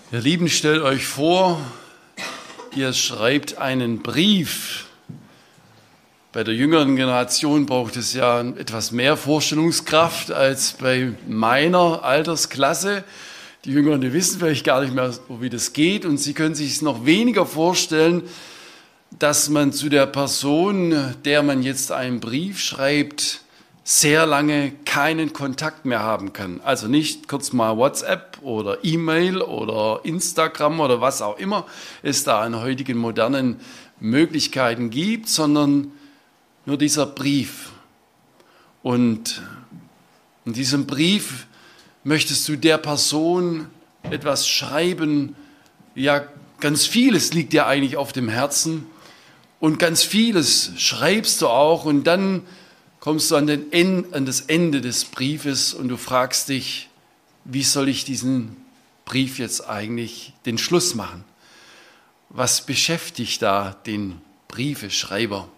Ihr Lieben, stellt euch vor, ihr schreibt einen Brief. Bei der jüngeren Generation braucht es ja etwas mehr Vorstellungskraft als bei meiner Altersklasse. Die Jüngeren, die wissen vielleicht gar nicht mehr, wie das geht, und sie können sich es noch weniger vorstellen, dass man zu der Person, der man jetzt einen Brief schreibt, sehr lange keinen Kontakt mehr haben kann. Also nicht kurz mal WhatsApp oder E-Mail oder Instagram oder was auch immer es da an heutigen modernen Möglichkeiten gibt, sondern nur dieser Brief. Und in diesem Brief möchtest du der Person etwas schreiben. Ja, ganz vieles liegt dir eigentlich auf dem Herzen und ganz vieles schreibst du auch, und dann kommst du an das Ende des Briefes und du fragst dich, wie soll ich diesen Brief jetzt eigentlich den Schluss machen? Was beschäftigt da den Briefeschreiber?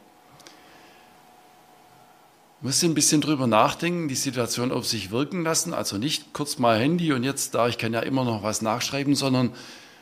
Du musst ein bisschen drüber nachdenken, die Situation auf sich wirken lassen, also nicht kurz mal Handy und jetzt da, ich kann ja immer noch was nachschreiben, sondern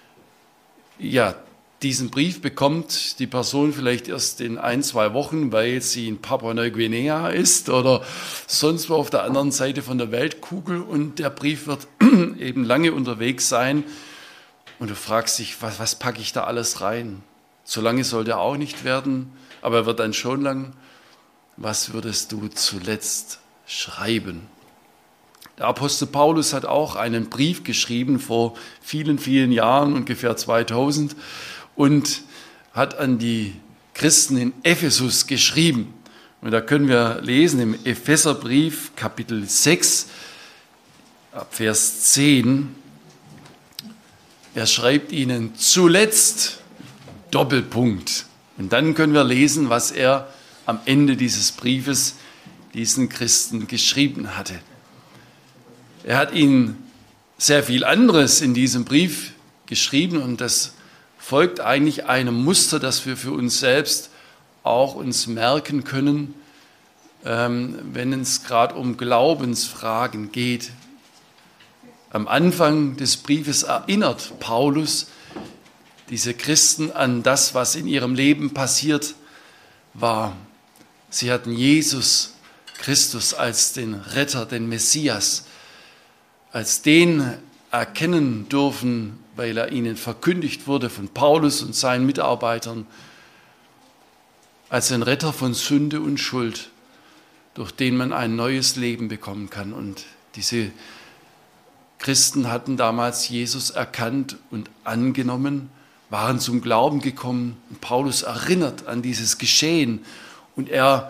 ja, diesen Brief bekommt die Person vielleicht erst in 1-2 Wochen, weil sie in Papua-Neuguinea ist oder sonst wo auf der anderen Seite von der Weltkugel, und der Brief wird eben lange unterwegs sein und du fragst dich, was packe ich da alles rein? So lange soll der auch nicht werden, aber er wird dann schon lang. Was würdest du zuletzt schreiben? Der Apostel Paulus hat auch einen Brief geschrieben vor vielen, vielen Jahren, ungefähr 2000, und hat an die Christen in Ephesus geschrieben. Und da können wir lesen im Epheserbrief Kapitel 6, ab Vers 10. Er schreibt ihnen zuletzt Doppelpunkt. Und dann können wir lesen, was er am Ende dieses Briefes diesen Christen geschrieben hatte. Er hat ihnen sehr viel anderes in diesem Brief geschrieben, und das folgt eigentlich einem Muster, das wir für uns selbst auch uns merken können, wenn es gerade um Glaubensfragen geht. Am Anfang des Briefes erinnert Paulus diese Christen an das, was in ihrem Leben passiert war. Sie hatten Jesus Christus als den Retter, den Messias, als den erkennen dürfen, weil er ihnen verkündigt wurde von Paulus und seinen Mitarbeitern, als ein Retter von Sünde und Schuld, durch den man ein neues Leben bekommen kann. Und diese Christen hatten damals Jesus erkannt und angenommen, waren zum Glauben gekommen. Und Paulus erinnert an dieses Geschehen, und er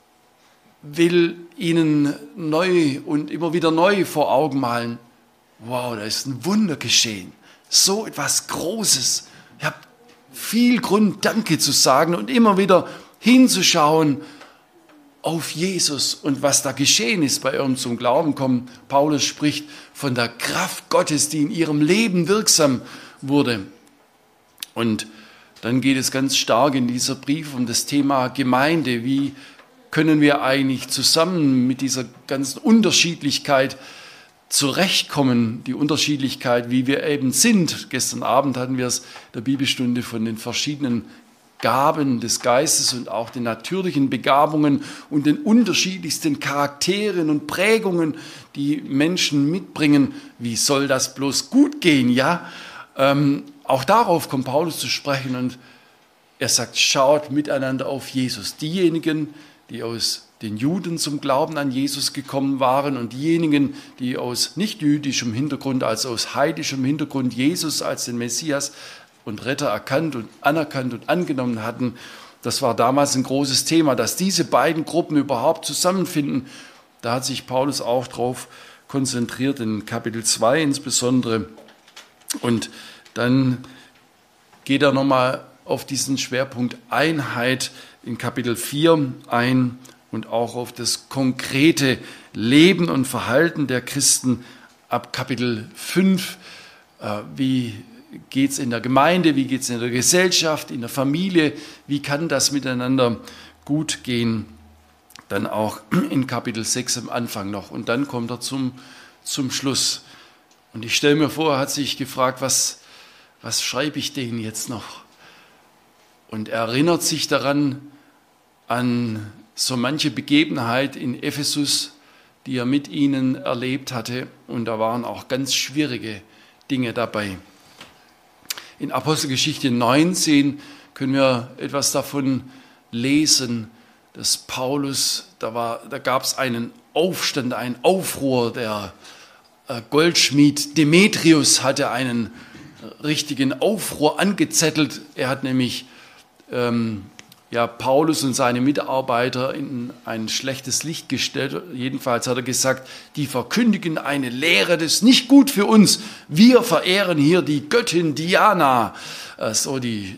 will ihnen neu und immer wieder neu vor Augen malen: Wow, da ist ein Wunder geschehen. So etwas Großes. Ich habe viel Grund, Danke zu sagen und immer wieder hinzuschauen auf Jesus und was da geschehen ist bei ihrem zum Glauben kommen. Paulus spricht von der Kraft Gottes, die in ihrem Leben wirksam wurde. Und dann geht es ganz stark in dieser Brief um das Thema Gemeinde. Wie können wir eigentlich zusammen mit dieser ganzen Unterschiedlichkeit zurechtkommen, die Unterschiedlichkeit, wie wir eben sind. Gestern Abend hatten wir es in der Bibelstunde von den verschiedenen Gaben des Geistes und auch den natürlichen Begabungen und den unterschiedlichsten Charakteren und Prägungen, die Menschen mitbringen. Wie soll das bloß gut gehen, ja? Auch darauf kommt Paulus zu sprechen, und er sagt, schaut miteinander auf Jesus. Diejenigen, die aus den Juden zum Glauben an Jesus gekommen waren, und diejenigen, die aus nicht-jüdischem Hintergrund, also aus heidischem Hintergrund Jesus als den Messias und Retter erkannt und anerkannt und angenommen hatten. Das war damals ein großes Thema, dass diese beiden Gruppen überhaupt zusammenfinden. Da hat sich Paulus auch drauf konzentriert, in Kapitel 2 insbesondere. Und dann geht er nochmal auf diesen Schwerpunkt Einheit in Kapitel 4 ein und auch auf das konkrete Leben und Verhalten der Christen ab Kapitel 5. Wie geht es in der Gemeinde, wie geht es in der Gesellschaft, in der Familie, wie kann das miteinander gut gehen? Dann auch in Kapitel 6 am Anfang noch, und dann kommt er zum Schluss. Und ich stelle mir vor, er hat sich gefragt, was was schreibe ich denen jetzt noch? Und er erinnert sich daran an so manche Begebenheit in Ephesus, die er mit ihnen erlebt hatte. Und da waren auch ganz schwierige Dinge dabei. In Apostelgeschichte 19 können wir etwas davon lesen, dass Paulus, da gab es einen Aufstand, einen Aufruhr. Der Goldschmied Demetrius hatte einen richtigen Aufruhr angezettelt. Er hat nämlich Paulus und seine Mitarbeiter in ein schlechtes Licht gestellt. Jedenfalls hat er gesagt, die verkündigen eine Lehre, das ist nicht gut für uns. Wir verehren hier die Göttin Diana, so die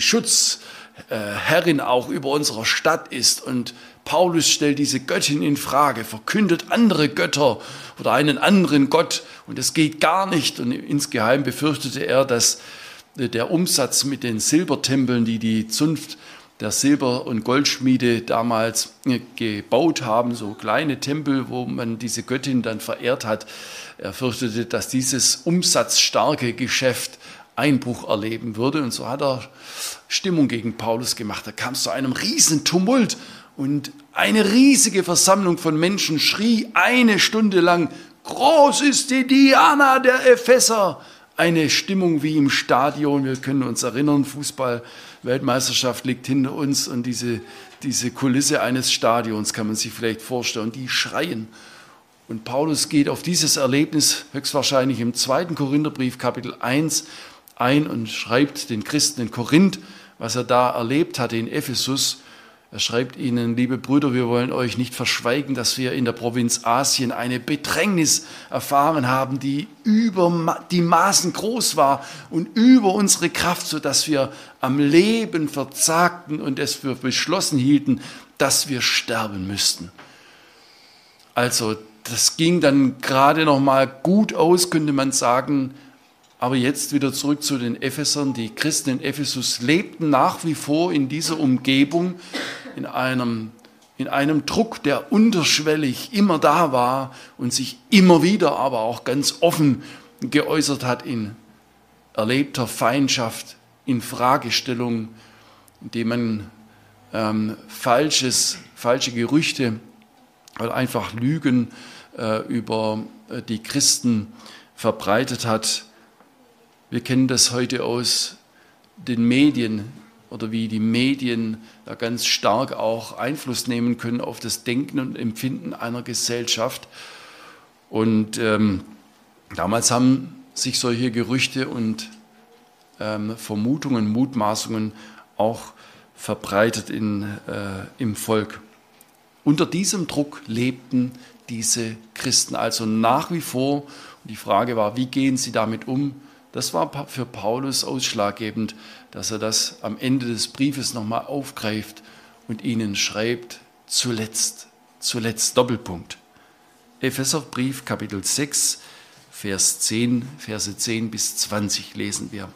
Schutzherrin auch über unserer Stadt ist. Und Paulus stellt diese Göttin in Frage, verkündet andere Götter oder einen anderen Gott. Und das geht gar nicht. Und insgeheim befürchtete er, dass der Umsatz mit den Silbertempeln, die die Zunft der Silber- und Goldschmiede damals gebaut haben, so kleine Tempel, wo man diese Göttin dann verehrt hat, er fürchtete, dass dieses umsatzstarke Geschäft Einbruch erleben würde. Und so hat er Stimmung gegen Paulus gemacht. Da kam es zu einem riesen Tumult und eine riesige Versammlung von Menschen schrie 1 Stunde lang, groß ist die Diana der Epheser. Eine Stimmung wie im Stadion. Wir können uns erinnern, Fußball-Weltmeisterschaft liegt hinter uns und diese Kulisse eines Stadions kann man sich vielleicht vorstellen. Und die schreien. Und Paulus geht auf dieses Erlebnis höchstwahrscheinlich im 2. Korintherbrief, Kapitel 1, ein und schreibt den Christen in Korinth, was er da erlebt hatte in Ephesus. Er schreibt ihnen, liebe Brüder, wir wollen euch nicht verschweigen, dass wir in der Provinz Asien eine Bedrängnis erfahren haben, die über die Maßen groß war und über unsere Kraft, sodass wir am Leben verzagten und es für beschlossen hielten, dass wir sterben müssten. Also das ging dann gerade noch mal gut aus, könnte man sagen. Aber jetzt wieder zurück zu den Ephesern. Die Christen in Ephesus lebten nach wie vor in dieser Umgebung, in einem Druck, der unterschwellig immer da war und sich immer wieder aber auch ganz offen geäußert hat in erlebter Feindschaft, in Fragestellung, indem man falsche Gerüchte oder einfach Lügen über die Christen verbreitet hat. Wir kennen das heute aus den Medien oder wie die Medien da ganz stark auch Einfluss nehmen können auf das Denken und Empfinden einer Gesellschaft. Und damals haben sich solche Gerüchte und Vermutungen, Mutmaßungen auch verbreitet im Volk. Unter diesem Druck lebten diese Christen also nach wie vor. Und die Frage war, wie gehen sie damit um? Das war für Paulus ausschlaggebend, dass er das am Ende des Briefes nochmal aufgreift und ihnen schreibt, zuletzt, Doppelpunkt. Epheserbrief, Kapitel 6, Verse 10 bis 20 lesen wir.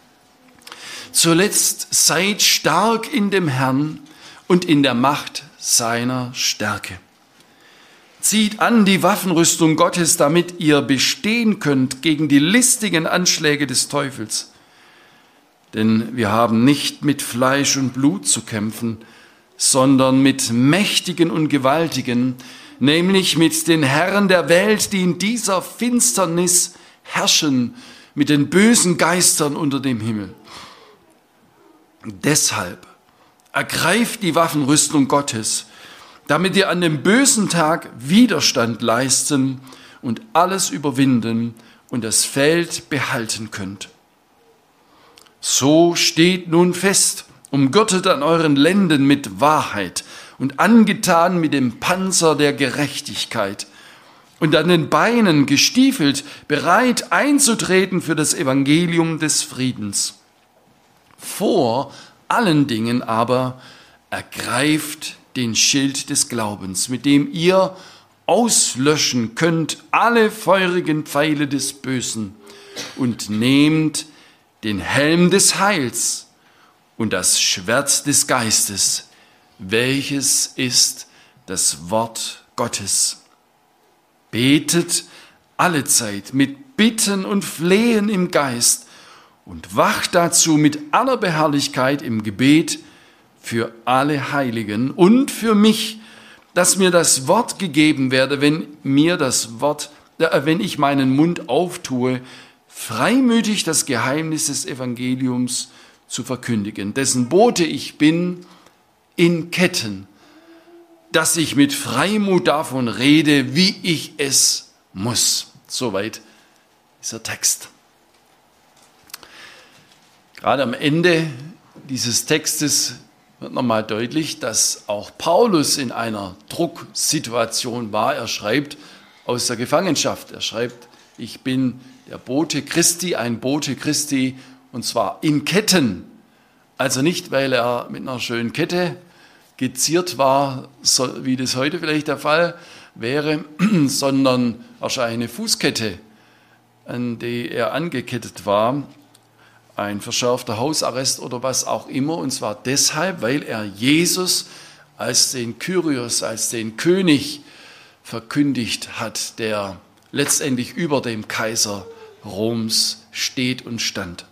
Zuletzt seid stark in dem Herrn und in der Macht seiner Stärke. Zieht an die Waffenrüstung Gottes, damit ihr bestehen könnt gegen die listigen Anschläge des Teufels. Denn wir haben nicht mit Fleisch und Blut zu kämpfen, sondern mit Mächtigen und Gewaltigen, nämlich mit den Herren der Welt, die in dieser Finsternis herrschen, mit den bösen Geistern unter dem Himmel. Deshalb ergreift die Waffenrüstung Gottes, damit ihr an dem bösen Tag Widerstand leisten und alles überwinden und das Feld behalten könnt. So steht nun fest, umgürtet an euren Lenden mit Wahrheit und angetan mit dem Panzer der Gerechtigkeit und an den Beinen gestiefelt, bereit einzutreten für das Evangelium des Friedens. Vor allen Dingen aber ergreift den Schild des Glaubens, mit dem ihr auslöschen könnt alle feurigen Pfeile des Bösen und nehmt den Helm des Heils und das Schwert des Geistes, welches ist das Wort Gottes. Betet allezeit mit Bitten und Flehen im Geist und wacht dazu mit aller Beharrlichkeit im Gebet für alle Heiligen und für mich, dass mir das Wort gegeben werde, wenn ich meinen Mund auftue, freimütig das Geheimnis des Evangeliums zu verkündigen, dessen Bote ich bin in Ketten, dass ich mit Freimut davon rede, wie ich es muss. Soweit dieser Text. Gerade am Ende dieses Textes wird nochmal deutlich, dass auch Paulus in einer Drucksituation war. Er schreibt aus der Gefangenschaft. Er schreibt, ich bin der Bote Christi, ein Bote Christi, und zwar in Ketten. Also nicht, weil er mit einer schönen Kette geziert war, wie das heute vielleicht der Fall wäre, sondern wahrscheinlich eine Fußkette, an die er angekettet war, ein verschärfter Hausarrest oder was auch immer, und zwar deshalb, weil er Jesus als den Kyrios, als den König verkündigt hat, der letztendlich über dem Kaiser Roms steht und stand.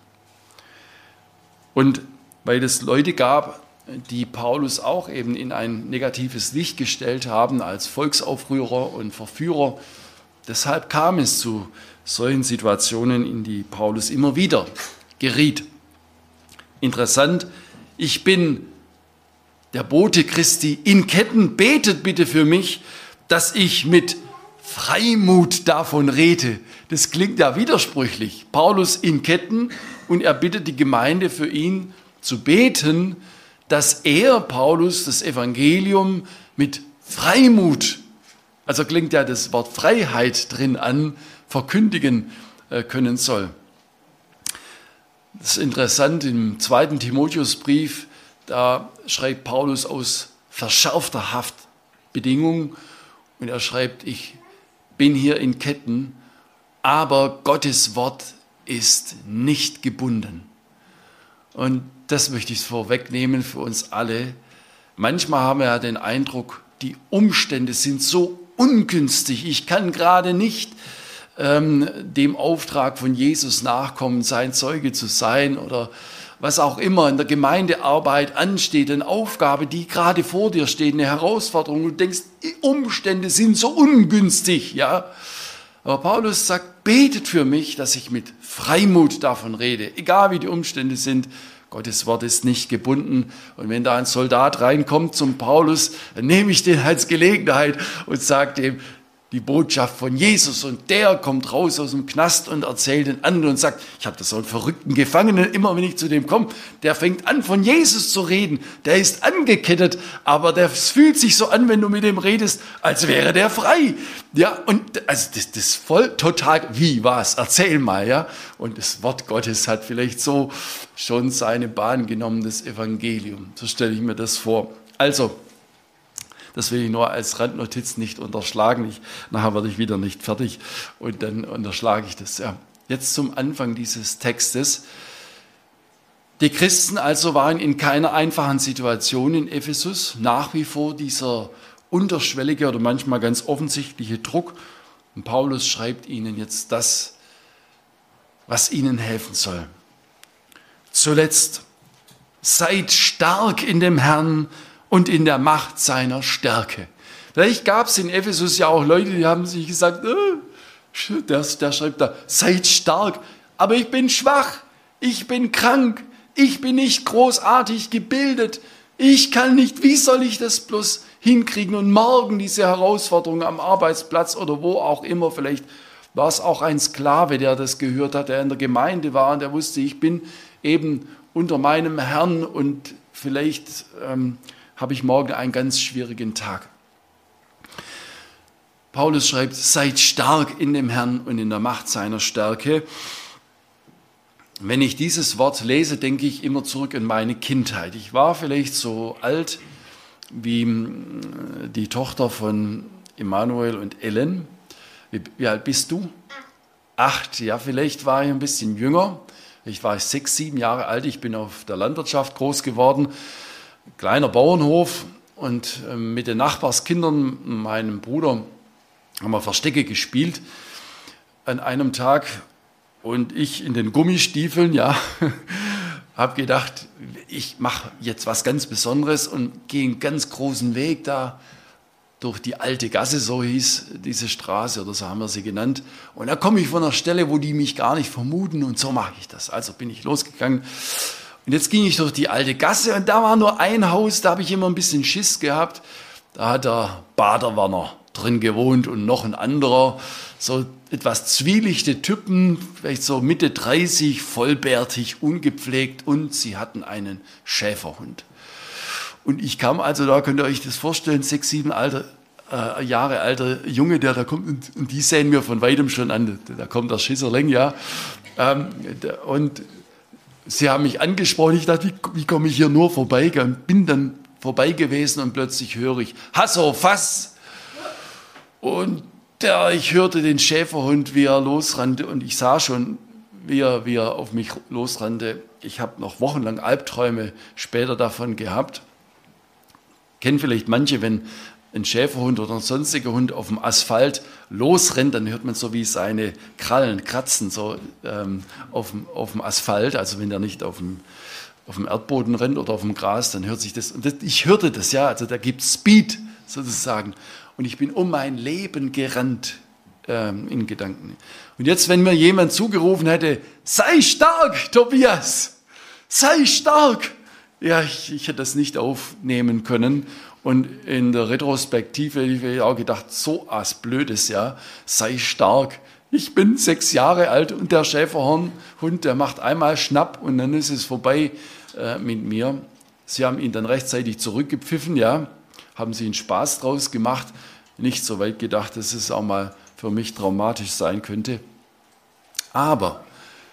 Und weil es Leute gab, die Paulus auch eben in ein negatives Licht gestellt haben als Volksaufrührer und Verführer, deshalb kam es zu solchen Situationen, in die Paulus immer wieder geriet. Interessant, ich bin der Bote Christi in Ketten, betet bitte für mich, dass ich mit Freimut davon rede. Das klingt ja widersprüchlich. Paulus in Ketten und er bittet die Gemeinde für ihn zu beten, dass er, Paulus, das Evangelium mit Freimut, also klingt ja das Wort Freiheit drin an, verkündigen können soll. Das ist interessant, im 2. Timotheusbrief, da schreibt Paulus aus verschärfter Haftbedingung und er schreibt, ich bin hier in Ketten, aber Gottes Wort ist nicht gebunden. Und das möchte ich vorwegnehmen für uns alle. Manchmal haben wir ja den Eindruck, die Umstände sind so ungünstig, ich kann gerade nicht dem Auftrag von Jesus nachkommen, sein Zeuge zu sein oder was auch immer in der Gemeindearbeit ansteht, eine Aufgabe, die gerade vor dir steht, eine Herausforderung. Du denkst, die Umstände sind so ungünstig, ja. Aber Paulus sagt, betet für mich, dass ich mit Freimut davon rede, egal wie die Umstände sind. Gottes Wort ist nicht gebunden. Und wenn da ein Soldat reinkommt zum Paulus, dann nehme ich den als Gelegenheit und sage dem die Botschaft von Jesus. Und der kommt raus aus dem Knast und erzählt den anderen und sagt, ich habe da so einen verrückten Gefangenen, immer wenn ich zu dem komme, der fängt an, von Jesus zu reden. Der ist angekettet, aber der fühlt sich so an, wenn du mit dem redest, als wäre der frei. Ja, und also das ist voll total, wie was? Erzähl mal, ja. Und das Wort Gottes hat vielleicht so schon seine Bahn genommen, das Evangelium. So stelle ich mir das vor. Also, das will ich nur als Randnotiz nicht unterschlagen. Nachher werde ich wieder nicht fertig und dann unterschlage ich das. Ja. Jetzt zum Anfang dieses Textes. Die Christen also waren in keiner einfachen Situation in Ephesus. Nach wie vor dieser unterschwellige oder manchmal ganz offensichtliche Druck. Und Paulus schreibt ihnen jetzt das, was ihnen helfen soll. Zuletzt, seid stark in dem Herrn und in der Macht seiner Stärke. Vielleicht gab es in Ephesus ja auch Leute, die haben sich gesagt, der schreibt da, seid stark, aber ich bin schwach, ich bin krank, ich bin nicht großartig gebildet, ich kann nicht, wie soll ich das bloß hinkriegen und morgen diese Herausforderung am Arbeitsplatz oder wo auch immer, vielleicht war es auch ein Sklave, der das gehört hat, der in der Gemeinde war und der wusste, ich bin eben unter meinem Herrn und vielleicht habe ich morgen einen ganz schwierigen Tag. Paulus schreibt, seid stark in dem Herrn und in der Macht seiner Stärke. Wenn ich dieses Wort lese, denke ich immer zurück in meine Kindheit. Ich war vielleicht so alt wie die Tochter von Emanuel und Ellen. Wie alt bist du? 8. Ja, vielleicht war ich ein bisschen jünger. Ich war 6, 7 Jahre alt. Ich bin auf der Landwirtschaft groß geworden. Kleiner Bauernhof und mit den Nachbarskindern, meinem Bruder, haben wir Verstecke gespielt. An einem Tag Und ich in den Gummistiefeln, ja, habe gedacht, ich mache jetzt was ganz Besonderes und gehe einen ganz großen Weg da durch die alte Gasse, so hieß diese Straße oder so haben wir sie genannt. Und da komme ich von einer Stelle, wo die mich gar nicht vermuten und so mache ich das. Also bin ich losgegangen und jetzt ging ich durch die alte Gasse und da war nur ein Haus, da habe ich immer ein bisschen Schiss gehabt. Da hat der Baderwerner drin gewohnt und noch ein anderer, so etwas zwielichte Typen, vielleicht so Mitte 30, vollbärtig, ungepflegt und sie hatten einen Schäferhund. Und ich kam also, da könnt ihr euch das vorstellen, 6, 7 Jahre alter Junge, der da kommt und die sehen mir von weitem schon an, da kommt der Schisserling, ja. Und sie haben mich angesprochen, ich dachte, wie komme ich hier nur vorbei? Bin dann vorbei gewesen und plötzlich höre ich, Hasso, Fass! Und ich hörte den Schäferhund, wie er losrannte und ich sah schon, wie er auf mich losrannte. Ich habe noch wochenlang Albträume später davon gehabt. Kennen vielleicht manche, wenn ein Schäferhund oder ein sonstiger Hund auf dem Asphalt losrennt, dann hört man so wie seine Krallen kratzen so auf dem Asphalt. Also wenn er nicht auf dem Erdboden rennt oder auf dem Gras, dann hört sich das. Und ich hörte das, ja, also da gibt es Speed sozusagen. Und ich bin um mein Leben gerannt in Gedanken. Und jetzt, wenn mir jemand zugerufen hätte, sei stark, Tobias, sei stark. Ja, ich hätte das nicht aufnehmen können. Und in der Retrospektive habe ich auch gedacht, so was Blödes, ja, sei stark. Ich bin 6 Jahre alt und der Schäferhund, der macht einmal Schnapp und dann ist es vorbei mit mir. Sie haben ihn dann rechtzeitig zurückgepfiffen, ja, haben sie einen Spaß draus gemacht. Nicht so weit gedacht, dass es auch mal für mich traumatisch sein könnte. Aber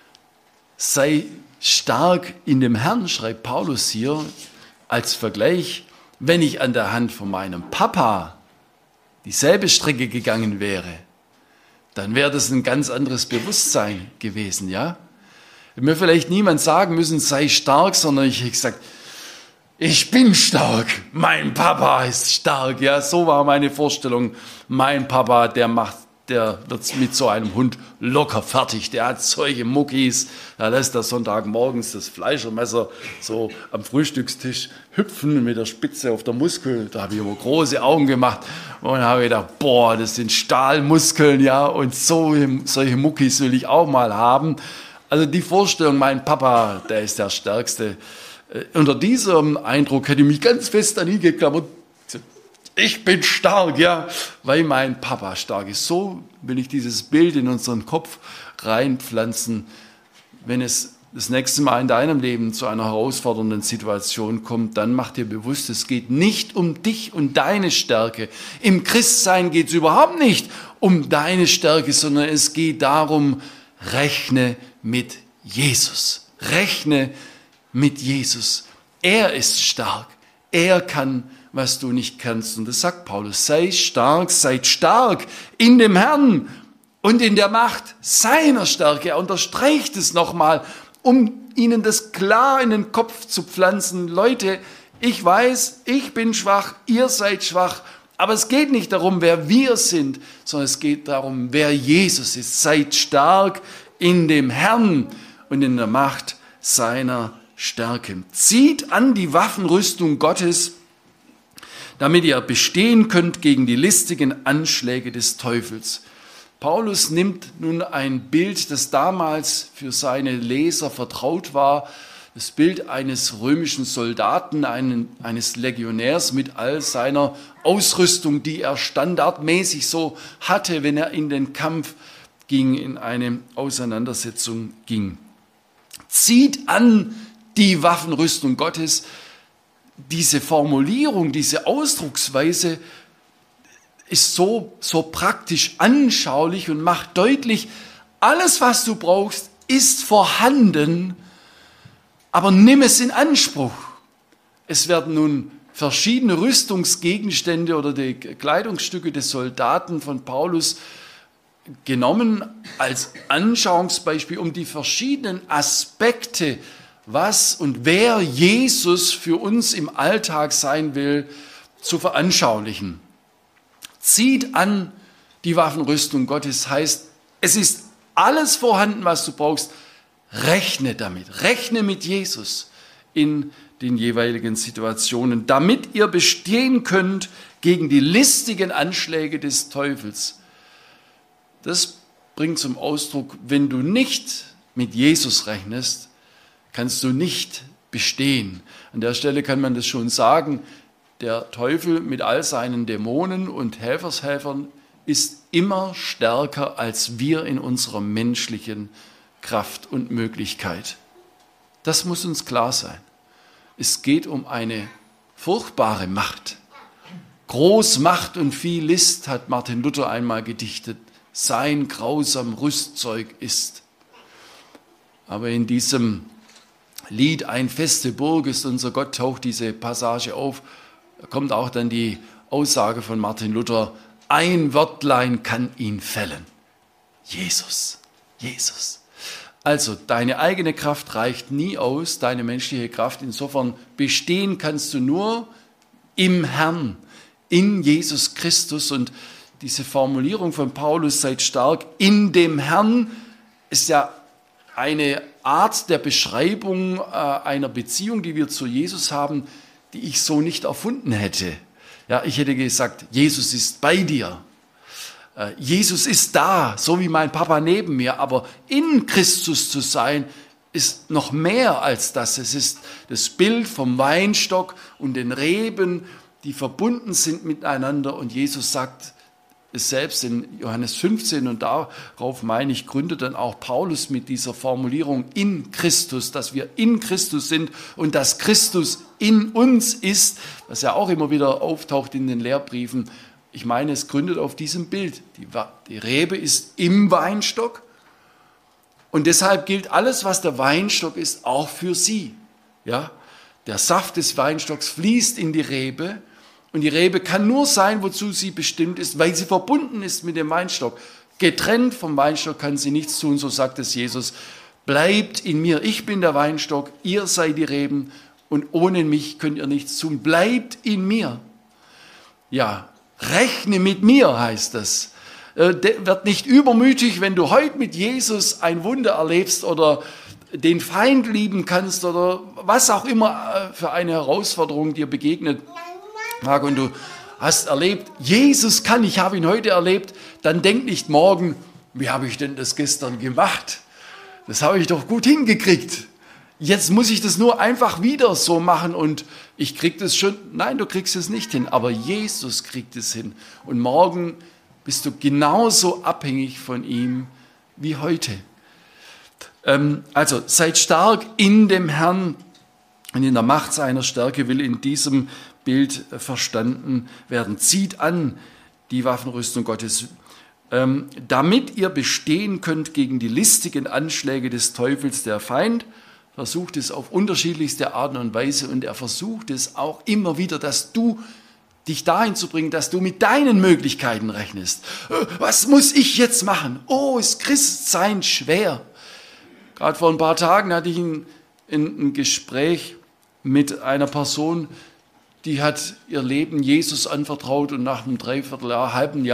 sei stark in dem Herrn, schreibt Paulus hier als Vergleich, wenn ich an der Hand von meinem Papa dieselbe Strecke gegangen wäre, dann wäre das ein ganz anderes Bewusstsein gewesen, ja? Mir vielleicht niemand sagen müssen, sei stark, sondern ich hätte gesagt, ich bin stark, mein Papa ist stark, ja, so war meine Vorstellung. Mein Papa, der wird mit so einem Hund locker fertig, der hat solche Muckis, da lässt er Sonntagmorgens das Fleischermesser so am Frühstückstisch hüpfen mit der Spitze auf der Muskel, da habe ich immer große Augen gemacht und habe gedacht, boah, das sind Stahlmuskeln, ja, und solche Muckis will ich auch mal haben. Also die Vorstellung, mein Papa, der ist der Stärkste. Unter diesem Eindruck hätte ich mich ganz fest an ihn geklammert. Ich bin stark, ja, weil mein Papa stark ist. So will ich dieses Bild in unseren Kopf reinpflanzen, wenn es das nächste Mal in deinem Leben zu einer herausfordernden Situation kommt, dann mach dir bewusst, es geht nicht um dich und deine Stärke. Im Christsein geht es überhaupt nicht um deine Stärke, sondern es geht darum, rechne mit Jesus. Rechne mit Jesus. Er ist stark. Er kann, was du nicht kannst. Und das sagt Paulus. Sei stark, seid stark in dem Herrn und in der Macht seiner Stärke. Er unterstreicht es nochmal, um ihnen das klar in den Kopf zu pflanzen. Leute, ich weiß, ich bin schwach, ihr seid schwach. Aber es geht nicht darum, wer wir sind, sondern es geht darum, wer Jesus ist. Seid stark in dem Herrn und in der Macht seiner Stärke. Zieht an die Waffenrüstung Gottes, damit ihr bestehen könnt gegen die listigen Anschläge des Teufels. Paulus nimmt nun ein Bild, das damals für seine Leser vertraut war, das Bild eines römischen Soldaten, eines Legionärs mit all seiner Ausrüstung, die er standardmäßig so hatte, wenn er in den Kampf ging, in eine Auseinandersetzung ging. Zieht an die Waffenrüstung Gottes. Diese Formulierung, diese Ausdrucksweise ist so praktisch anschaulich und macht deutlich, alles, was du brauchst, ist vorhanden, aber nimm es in Anspruch. Es werden nun verschiedene Rüstungsgegenstände oder die Kleidungsstücke des Soldaten von Paulus genommen als Anschauungsbeispiel, um die verschiedenen Aspekte, was und wer Jesus für uns im Alltag sein will, zu veranschaulichen. Zieht an die Waffenrüstung Gottes heißt, es ist alles vorhanden, was du brauchst. Rechne damit, rechne mit Jesus in den jeweiligen Situationen, damit ihr bestehen könnt gegen die listigen Anschläge des Teufels. Das bringt zum Ausdruck, wenn du nicht mit Jesus rechnest, kannst du nicht bestehen. An der Stelle kann man das schon sagen, der Teufel mit all seinen Dämonen und Helfershelfern ist immer stärker als wir in unserer menschlichen Kraft und Möglichkeit. Das muss uns klar sein. Es geht um eine furchtbare Macht. Groß Macht und viel List, hat Martin Luther einmal gedichtet, sein grausam Rüstzeug ist. Aber in diesem Lied Ein feste Burg ist unser Gott, taucht diese Passage auf. Da kommt auch dann die Aussage von Martin Luther, ein Wörtlein kann ihn fällen. Jesus, Jesus. Also deine eigene Kraft reicht nie aus, deine menschliche Kraft. Insofern bestehen kannst du nur im Herrn, in Jesus Christus. Und diese Formulierung von Paulus, seid stark in dem Herrn, ist ja eine Art der Beschreibung einer Beziehung, die wir zu Jesus haben, die ich so nicht erfunden hätte. Ja, ich hätte gesagt, Jesus ist bei dir. Jesus ist da, so wie mein Papa neben mir. Aber in Christus zu sein, ist noch mehr als das. Es ist das Bild vom Weinstock und den Reben, die verbunden sind miteinander. Und Jesus sagt es selbst in Johannes 15 und darauf, meine ich, gründet dann auch Paulus mit dieser Formulierung in Christus, dass wir in Christus sind und dass Christus in uns ist, was ja auch immer wieder auftaucht in den Lehrbriefen. Ich meine, es gründet auf diesem Bild. Die Rebe ist im Weinstock und deshalb gilt alles, was der Weinstock ist, auch für sie. Ja? Der Saft des Weinstocks fließt in die Rebe und die Rebe kann nur sein, wozu sie bestimmt ist, weil sie verbunden ist mit dem Weinstock. Getrennt vom Weinstock kann sie nichts tun, so sagt es Jesus. Bleibt in mir, ich bin der Weinstock, ihr seid die Reben und ohne mich könnt ihr nichts tun. Bleibt in mir. Ja, rechne mit mir, heißt es. Werd nicht übermütig, wenn du heute mit Jesus ein Wunder erlebst oder den Feind lieben kannst oder was auch immer für eine Herausforderung dir begegnet mag und du hast erlebt, Jesus kann, ich habe ihn heute erlebt, dann denk nicht morgen, wie habe ich denn das gestern gemacht? Das habe ich doch gut hingekriegt. Jetzt muss ich das nur einfach wieder so machen und ich kriege das schon. Nein, du kriegst es nicht hin, aber Jesus kriegt es hin. Und morgen bist du genauso abhängig von ihm wie heute. Also seid stark in dem Herrn und in der Macht seiner Stärke will in diesem Bild verstanden werden. Zieht an die Waffenrüstung Gottes, damit ihr bestehen könnt gegen die listigen Anschläge des Teufels. Der Feind versucht es auf unterschiedlichste Arten und Weise und er versucht es auch immer wieder, dass du dich dahin zu bringen, dass du mit deinen Möglichkeiten rechnest. Was muss ich jetzt machen? Oh, ist Christsein schwer. Gerade vor ein paar Tagen hatte ich ein Gespräch mit einer Person, die hat ihr Leben Jesus anvertraut und nach einem Dreivierteljahr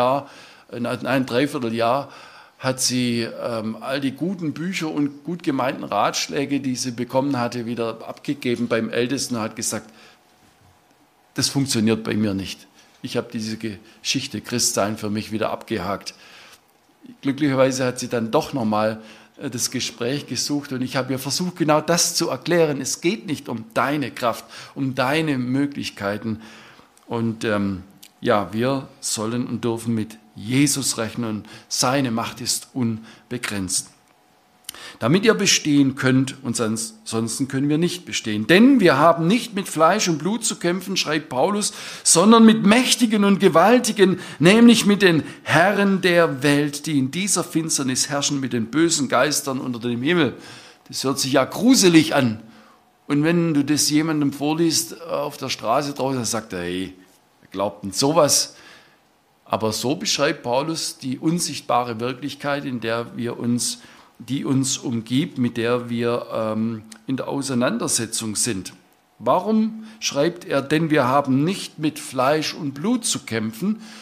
hat sie all die guten Bücher und gut gemeinten Ratschläge, die sie bekommen hatte, wieder abgegeben beim Ältesten und hat gesagt, das funktioniert bei mir nicht. Ich habe diese Geschichte Christsein für mich wieder abgehakt. Glücklicherweise hat sie dann doch nochmal das Gespräch gesucht und ich habe ihr versucht, genau das zu erklären. Es geht nicht um deine Kraft, um deine Möglichkeiten. Und wir sollen und dürfen mit Jesus rechnen und seine Macht ist unbegrenzt. Damit ihr bestehen könnt und ansonsten können wir nicht bestehen. Denn wir haben nicht mit Fleisch und Blut zu kämpfen, schreibt Paulus, sondern mit Mächtigen und Gewaltigen, nämlich mit den Herren der Welt, die in dieser Finsternis herrschen, mit den bösen Geistern unter dem Himmel. Das hört sich ja gruselig an. Und wenn du das jemandem vorliest auf der Straße draußen, dann sagt er, hey, wer glaubt denn sowas? Aber so beschreibt Paulus die unsichtbare Wirklichkeit, die uns umgibt, mit der wir in der Auseinandersetzung sind. Warum schreibt er, denn wir haben nicht mit Fleisch und Blut zu kämpfen?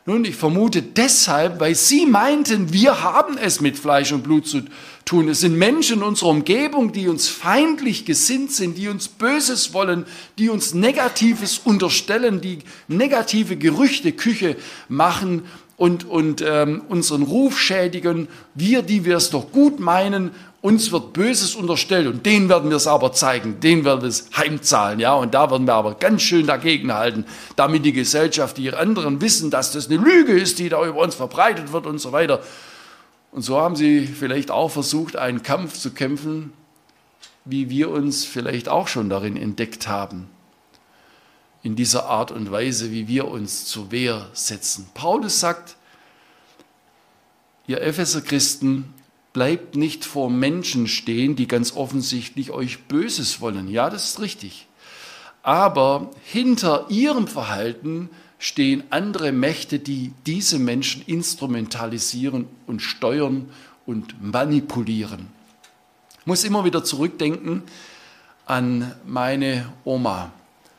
Nun, ich vermute deshalb, weil sie meinten, wir haben es mit Fleisch und Blut zu tun. Es sind Menschen in unserer Umgebung, die uns feindlich gesinnt sind, die uns Böses wollen, die uns Negatives unterstellen, die negative Gerüchteküche machen und unseren Ruf schädigen. Wir, die wir es doch gut meinen, uns wird Böses unterstellt und denen werden wir es aber zeigen, denen werden wir es heimzahlen, ja, und da werden wir aber ganz schön dagegenhalten, damit die Gesellschaft, die anderen wissen, dass das eine Lüge ist, die da über uns verbreitet wird und so weiter. Und so haben sie vielleicht auch versucht, einen Kampf zu kämpfen, wie wir uns vielleicht auch schon darin entdeckt haben, in dieser Art und Weise, wie wir uns zur Wehr setzen. Paulus sagt, ihr Epheser-Christen, bleibt nicht vor Menschen stehen, die ganz offensichtlich euch Böses wollen. Ja, das ist richtig. Aber hinter ihrem Verhalten stehen andere Mächte, die diese Menschen instrumentalisieren und steuern und manipulieren. Ich muss immer wieder zurückdenken an meine Oma.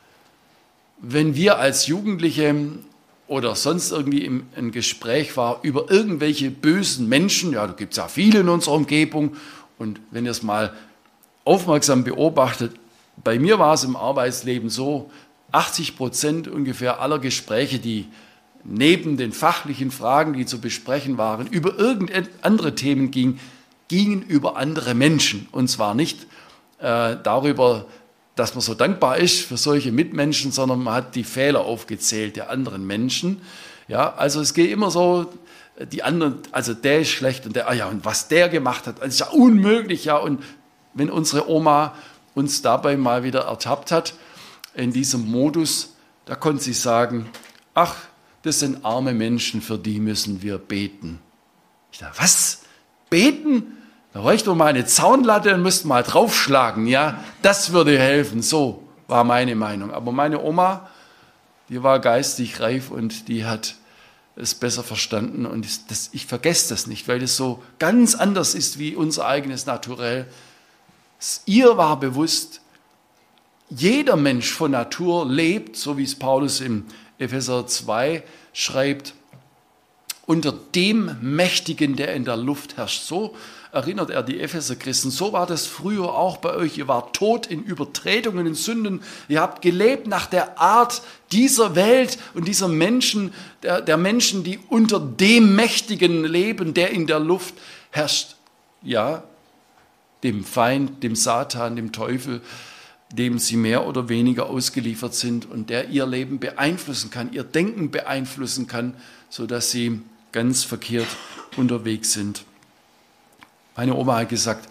Wenn wir als Jugendliche oder sonst irgendwie ein Gespräch war über irgendwelche bösen Menschen, ja, da gibt es ja viele in unserer Umgebung, und wenn ihr es mal aufmerksam beobachtet, bei mir war es im Arbeitsleben so, 80% ungefähr aller Gespräche, die neben den fachlichen Fragen, die zu besprechen waren, über irgendeine andere Themen gingen über andere Menschen, und zwar nicht darüber, dass man so dankbar ist für solche Mitmenschen, sondern man hat die Fehler aufgezählt der anderen Menschen. Ja, also es geht immer so, die anderen, also der ist schlecht und der, ja, und was der gemacht hat, das ist ja unmöglich, ja. Und wenn unsere Oma uns dabei mal wieder ertappt hat, in diesem Modus, da konnte sie sagen, ach, das sind arme Menschen, für die müssen wir beten. Ich dachte, was? Beten? Da reicht doch mal eine Zaunlatte und müssten mal draufschlagen, ja, das würde helfen, so war meine Meinung. Aber meine Oma, die war geistig reif und die hat es besser verstanden und ich vergesse das nicht, weil das so ganz anders ist wie unser eigenes Naturell. Ihr war bewusst, jeder Mensch von Natur lebt, so wie es Paulus im Epheser 2 schreibt, unter dem Mächtigen, der in der Luft herrscht. So erinnert er die Epheser-Christen. So war das früher auch bei euch. Ihr wart tot in Übertretungen, in Sünden. Ihr habt gelebt nach der Art dieser Welt und dieser Menschen, der Menschen, die unter dem Mächtigen leben, der in der Luft herrscht. Ja, dem Feind, dem Satan, dem Teufel, dem sie mehr oder weniger ausgeliefert sind und der ihr Leben beeinflussen kann, ihr Denken beeinflussen kann, sodass sie ganz verkehrt unterwegs sind. Meine Oma hat gesagt,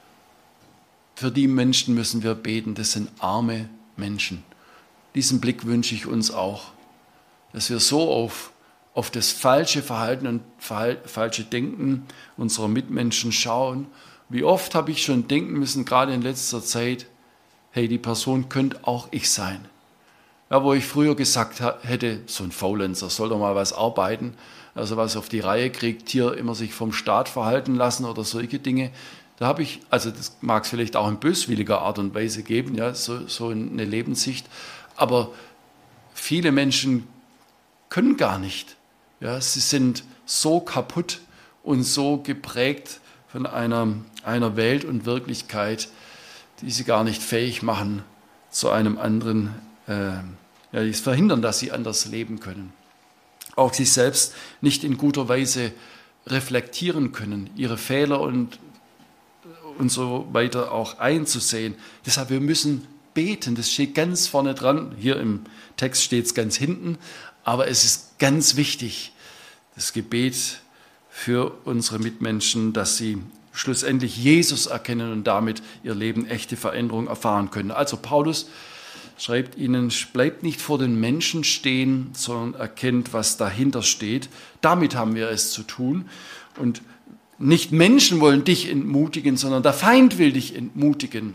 für die Menschen müssen wir beten, das sind arme Menschen. Diesen Blick wünsche ich uns auch, dass wir so auf das falsche Verhalten und falsche Denken unserer Mitmenschen schauen. Wie oft habe ich schon denken müssen, gerade in letzter Zeit, hey, die Person könnte auch ich sein. Ja, wo ich früher gesagt hätte, so ein Faulenzer, soll doch mal was arbeiten, also was auf die Reihe kriegt, hier immer sich vom Staat verhalten lassen oder solche Dinge. Da habe ich, also das mag es vielleicht auch in böswilliger Art und Weise geben, ja, so eine Lebenssicht, aber viele Menschen können gar nicht. Ja, sie sind so kaputt und so geprägt von einer Welt und Wirklichkeit, die sie gar nicht fähig machen zu einem anderen, die es verhindern, dass sie anders leben können. Auch sich selbst nicht in guter Weise reflektieren können, ihre Fehler und so weiter auch einzusehen. Deshalb, wir müssen beten, das steht ganz vorne dran, hier im Text steht es ganz hinten, aber es ist ganz wichtig, das Gebet für unsere Mitmenschen, dass sie schlussendlich Jesus erkennen und damit ihr Leben echte Veränderung erfahren können. Also Paulus schreibt ihnen, bleibt nicht vor den Menschen stehen, sondern erkennt, was dahinter steht. Damit haben wir es zu tun. Und nicht Menschen wollen dich entmutigen, sondern der Feind will dich entmutigen.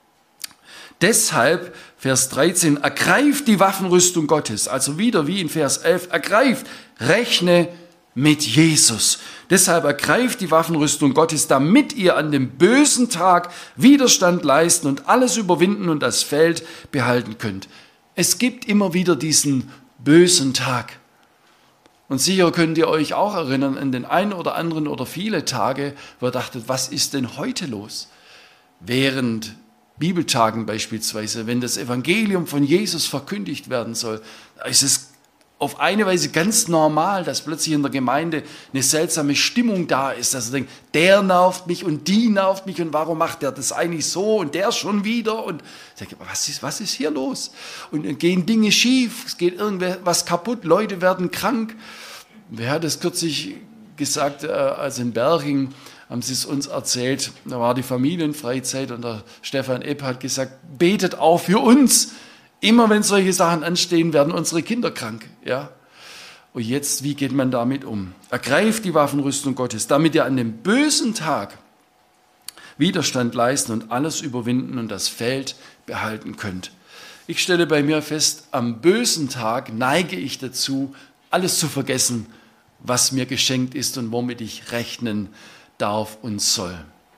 Deshalb, Vers 13, ergreift die Waffenrüstung Gottes. Also wieder wie in Vers 11, ergreift, rechne mit Jesus. Deshalb ergreift die Waffenrüstung Gottes, damit ihr an dem bösen Tag Widerstand leisten und alles überwinden und das Feld behalten könnt. Es gibt immer wieder diesen bösen Tag. Und sicher könnt ihr euch auch erinnern an den einen oder anderen oder viele Tage, wo ihr dachtet, was ist denn heute los? Während Bibeltagen beispielsweise, wenn das Evangelium von Jesus verkündigt werden soll, ist es auf eine Weise ganz normal, dass plötzlich in der Gemeinde eine seltsame Stimmung da ist, dass er denkt, der nervt mich und die nervt mich und warum macht der das eigentlich so und der schon wieder und ich denke, was ist hier los? Und dann gehen Dinge schief, es geht irgendwas kaputt, Leute werden krank. Wer hat es kürzlich gesagt, als in Berching haben sie es uns erzählt, da war die Familienfreizeit und der Stefan Epp hat gesagt, betet auch für uns. Immer wenn solche Sachen anstehen, werden unsere Kinder krank. Ja? Und jetzt, wie geht man damit um? Ergreift die Waffenrüstung Gottes, damit ihr an dem bösen Tag Widerstand leisten und alles überwinden und das Feld behalten könnt. Ich stelle bei mir fest, am bösen Tag neige ich dazu, alles zu vergessen, was mir geschenkt ist und womit ich rechnen darf und soll.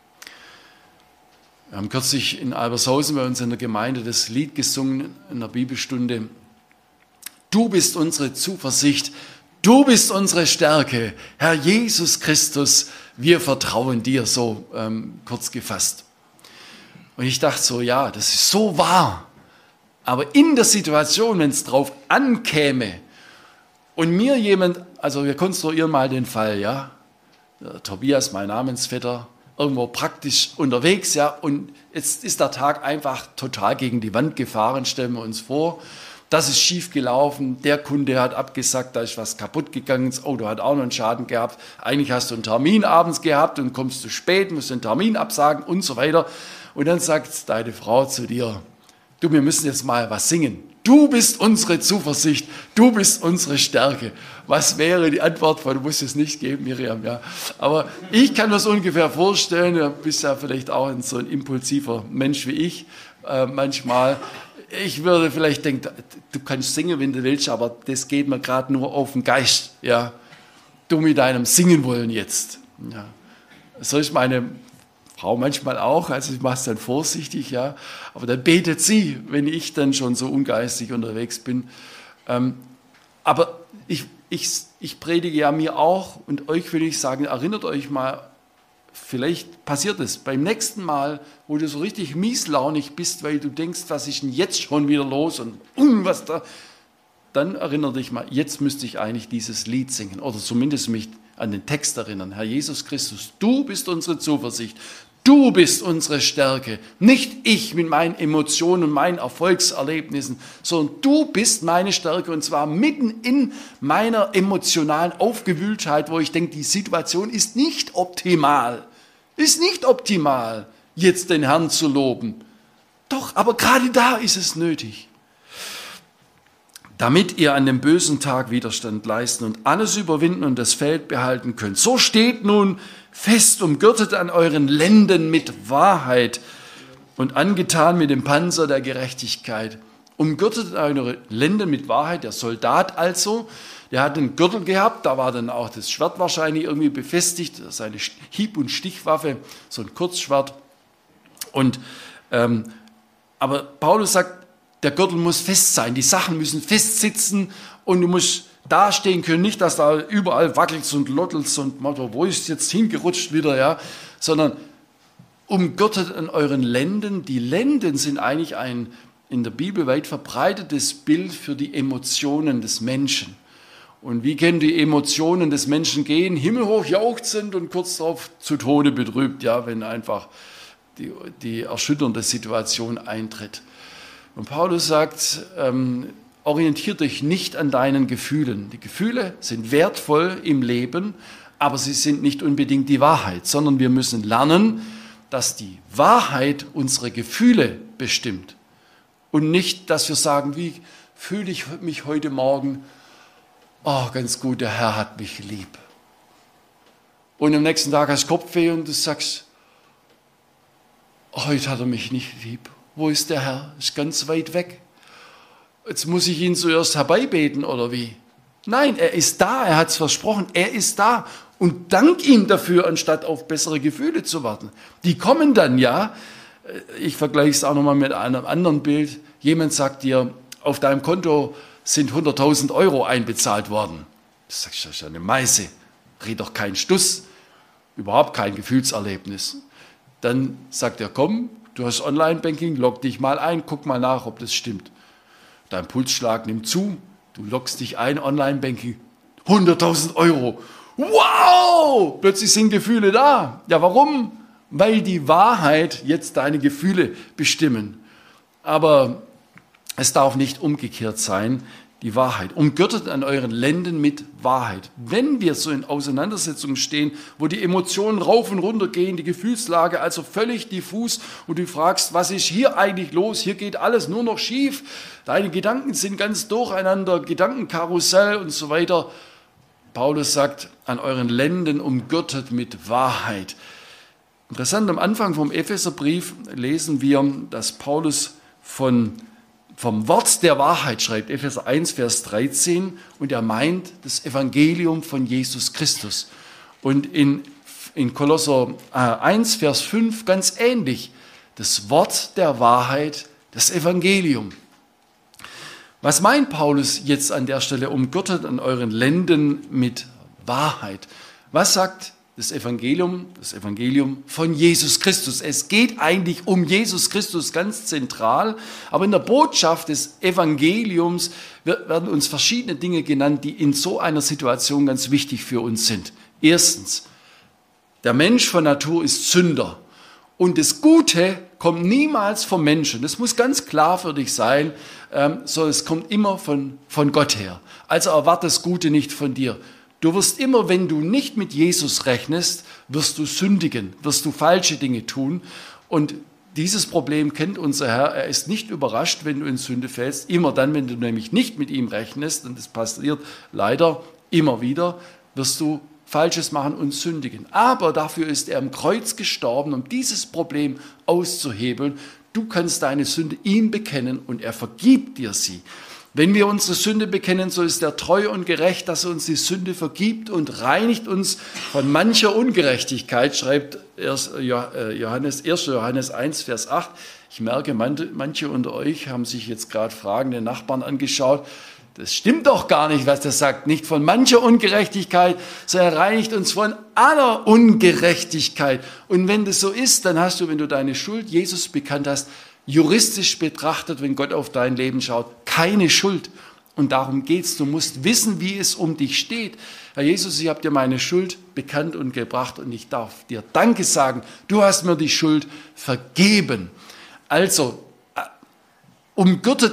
Wir haben kürzlich in Albershausen bei uns in der Gemeinde das Lied gesungen in der Bibelstunde. Du bist unsere Zuversicht, du bist unsere Stärke, Herr Jesus Christus, wir vertrauen dir, so kurz gefasst. Und ich dachte so, ja, das ist so wahr. Aber in der Situation, wenn es drauf ankäme und mir jemand, also wir konstruieren mal den Fall, ja, der Tobias, mein Namensvetter, irgendwo praktisch unterwegs, ja, und jetzt ist der Tag einfach total gegen die Wand gefahren, stellen wir uns vor. Das ist schief gelaufen, der Kunde hat abgesagt, da ist was kaputt gegangen, das Auto hat auch noch einen Schaden gehabt. Eigentlich hast du einen Termin abends gehabt und kommst zu spät, musst den Termin absagen und so weiter. Und dann sagt deine Frau zu dir, du, wir müssen jetzt mal was singen. Du bist unsere Zuversicht, du bist unsere Stärke. Was wäre die Antwort von, du musst es nicht geben, Miriam, ja. Aber ich kann mir das ungefähr vorstellen, du bist ja vielleicht auch so ein impulsiver Mensch wie ich manchmal. Ich würde vielleicht denken, du kannst singen, wenn du willst, aber das geht mir gerade nur auf den Geist, ja. Du mit deinem Singen wollen jetzt. Ja. So ist meine Frau manchmal auch, also ich mache es dann vorsichtig, ja, aber dann betet sie, wenn ich dann schon so ungeistig unterwegs bin. Aber ich predige ja mir auch und euch will ich sagen, erinnert euch mal, vielleicht passiert es beim nächsten Mal, wo du so richtig mieslaunig bist, weil du denkst, was ist denn jetzt schon wieder los und was da, dann erinnere dich mal, jetzt müsste ich eigentlich dieses Lied singen oder zumindest mich an den Text erinnern. Herr Jesus Christus, du bist unsere Zuversicht. Du bist unsere Stärke, nicht ich mit meinen Emotionen und meinen Erfolgserlebnissen, sondern du bist meine Stärke und zwar mitten in meiner emotionalen Aufgewühltheit, wo ich denke, die Situation ist nicht optimal, jetzt den Herrn zu loben. Doch, aber gerade da ist es nötig. Damit ihr an dem bösen Tag Widerstand leisten und alles überwinden und das Feld behalten könnt. So steht nun fest, umgürtet an euren Lenden mit Wahrheit und angetan mit dem Panzer der Gerechtigkeit. Umgürtet an eure Lenden mit Wahrheit, der Soldat also, der hat einen Gürtel gehabt, da war dann auch das Schwert wahrscheinlich irgendwie befestigt, seine Hieb- und Stichwaffe, so ein Kurzschwert. Und, aber Paulus sagt, der Gürtel muss fest sein, die Sachen müssen fest sitzen und du musst dastehen können, nicht, dass da überall wackelt und lottelt und wo ist jetzt hingerutscht wieder, ja, sondern umgürtet an euren Lenden. Die Lenden sind eigentlich ein in der Bibel weit verbreitetes Bild für die Emotionen des Menschen. Und wie können die Emotionen des Menschen gehen? Himmelhoch jauchzend und kurz darauf zu Tode betrübt, ja, wenn einfach die erschütternde Situation eintritt. Und Paulus sagt, orientiert euch nicht an deinen Gefühlen. Die Gefühle sind wertvoll im Leben, aber sie sind nicht unbedingt die Wahrheit, sondern wir müssen lernen, dass die Wahrheit unsere Gefühle bestimmt. Und nicht, dass wir sagen, wie fühle ich mich heute Morgen? Oh, ganz gut, der Herr hat mich lieb. Und am nächsten Tag hast du Kopfweh und du sagst, heute hat er mich nicht lieb. Wo ist der Herr? Ist ganz weit weg. Jetzt muss ich ihn zuerst herbeibeten oder wie? Nein, er ist da, er hat es versprochen, er ist da. Und dank ihm dafür, anstatt auf bessere Gefühle zu warten. Die kommen dann, ja. Ich vergleiche es auch nochmal mit einem anderen Bild. Jemand sagt dir, auf deinem Konto sind 100.000 € einbezahlt worden. Das sagst du, das ist ja eine Meise. Red doch keinen Stuss. Überhaupt kein Gefühlserlebnis. Dann sagt er, komm, du hast Online-Banking, log dich mal ein, guck mal nach, ob das stimmt. Dein Pulsschlag nimmt zu, du loggst dich ein, Online-Banking, 100.000 Euro. Wow! Plötzlich sind Gefühle da. Ja, warum? Weil die Wahrheit jetzt deine Gefühle bestimmen. Aber es darf nicht umgekehrt sein, die Wahrheit. Umgürtet an euren Lenden mit Wahrheit. Wenn wir so in Auseinandersetzungen stehen, wo die Emotionen rauf und runter gehen, die Gefühlslage also völlig diffus und du fragst, was ist hier eigentlich los? Hier geht alles nur noch schief. Deine Gedanken sind ganz durcheinander, Gedankenkarussell und so weiter. Paulus sagt, an euren Lenden umgürtet mit Wahrheit. Interessant, am Anfang vom Epheserbrief lesen wir, dass Paulus vom Wort der Wahrheit schreibt, Epheser 1, Vers 13, und er meint das Evangelium von Jesus Christus. Und in Kolosser 1, Vers 5 ganz ähnlich, das Wort der Wahrheit, das Evangelium. Was meint Paulus jetzt an der Stelle, umgürtet an euren Lenden mit Wahrheit? Was sagt das Evangelium von Jesus Christus? Es geht eigentlich um Jesus Christus ganz zentral, aber in der Botschaft des Evangeliums werden uns verschiedene Dinge genannt, die in so einer Situation ganz wichtig für uns sind. Erstens, der Mensch von Natur ist Sünder und das Gute kommt niemals vom Menschen. Das muss ganz klar für dich sein, sondern es kommt immer von Gott her. Also erwarte das Gute nicht von dir. Du wirst immer, wenn du nicht mit Jesus rechnest, wirst du sündigen, wirst du falsche Dinge tun. Und dieses Problem kennt unser Herr. Er ist nicht überrascht, wenn du in Sünde fällst. Immer dann, wenn du nämlich nicht mit ihm rechnest, und das passiert leider immer wieder, wirst du Falsches machen und sündigen. Aber dafür ist er am Kreuz gestorben, um dieses Problem auszuhebeln. Du kannst deine Sünde ihm bekennen und er vergibt dir sie. Wenn wir unsere Sünde bekennen, so ist er treu und gerecht, dass er uns die Sünde vergibt und reinigt uns von mancher Ungerechtigkeit, schreibt 1. Johannes 1, Vers 8. Ich merke, manche unter euch haben sich jetzt gerade fragende Nachbarn angeschaut. Das stimmt doch gar nicht, was das sagt. Nicht von mancher Ungerechtigkeit, sondern er reinigt uns von aller Ungerechtigkeit. Und wenn das so ist, dann hast du, wenn du deine Schuld Jesus bekannt hast, juristisch betrachtet, wenn Gott auf dein Leben schaut, keine Schuld. Und darum geht's. Du musst wissen, wie es um dich steht. Herr Jesus, ich habe dir meine Schuld bekannt und gebracht und ich darf dir Danke sagen. Du hast mir die Schuld vergeben. Also, umgürtet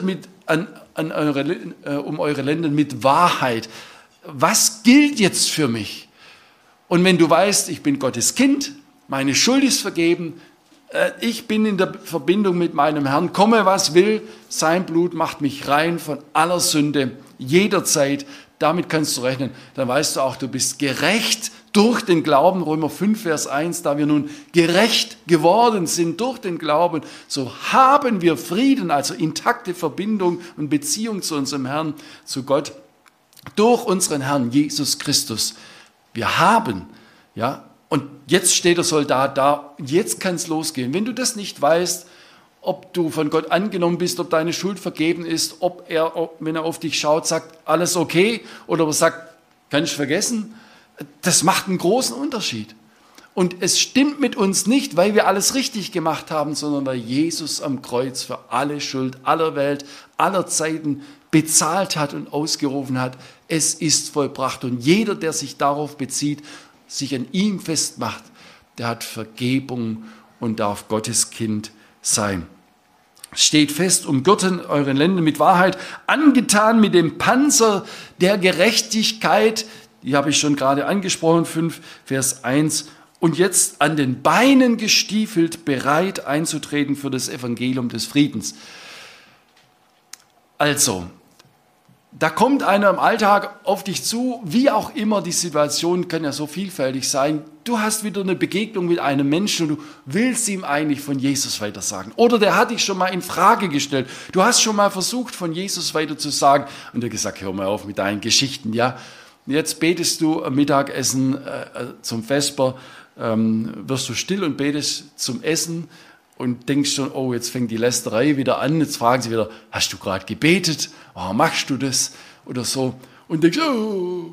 um eure Lenden mit Wahrheit. Was gilt jetzt für mich? Und wenn du weißt, ich bin Gottes Kind, meine Schuld ist vergeben, ich bin in der Verbindung mit meinem Herrn, komme was will, sein Blut macht mich rein von aller Sünde, jederzeit, damit kannst du rechnen, dann weißt du auch, du bist gerecht durch den Glauben, Römer 5, Vers 1, da wir nun gerecht geworden sind durch den Glauben, so haben wir Frieden, also intakte Verbindung und Beziehung zu unserem Herrn, zu Gott, durch unseren Herrn Jesus Christus. Wir haben, ja, und jetzt steht der Soldat da, jetzt kann es losgehen. Wenn du das nicht weißt, ob du von Gott angenommen bist, ob deine Schuld vergeben ist, ob er, wenn er auf dich schaut, sagt, alles okay, oder ob er sagt, kann ich vergessen, das macht einen großen Unterschied. Und es stimmt mit uns nicht, weil wir alles richtig gemacht haben, sondern weil Jesus am Kreuz für alle Schuld aller Welt, aller Zeiten bezahlt hat und ausgerufen hat, es ist vollbracht. Und jeder, der sich darauf bezieht, sich an ihm festmacht, der hat Vergebung und darf Gottes Kind sein. Steht fest, umgürtet euren Lenden mit Wahrheit, angetan mit dem Panzer der Gerechtigkeit, die habe ich schon gerade angesprochen, 5, Vers 1, und jetzt an den Beinen gestiefelt, bereit einzutreten für das Evangelium des Friedens. Also, da kommt einer im Alltag auf dich zu, wie auch immer, die Situation kann ja so vielfältig sein. Du hast wieder eine Begegnung mit einem Menschen und du willst ihm eigentlich von Jesus weitersagen. Oder der hat dich schon mal in Frage gestellt. Du hast schon mal versucht, von Jesus weiterzusagen und er hat gesagt, hör mal auf mit deinen Geschichten, ja. Jetzt betest du am Mittagessen zum Vesper, wirst du still und betest zum Essen und denkst schon, oh, jetzt fängt die Lästerei wieder an. Jetzt fragen sie wieder, hast du gerade gebetet? Oh, machst du das? Oder so. Und denkst, oh,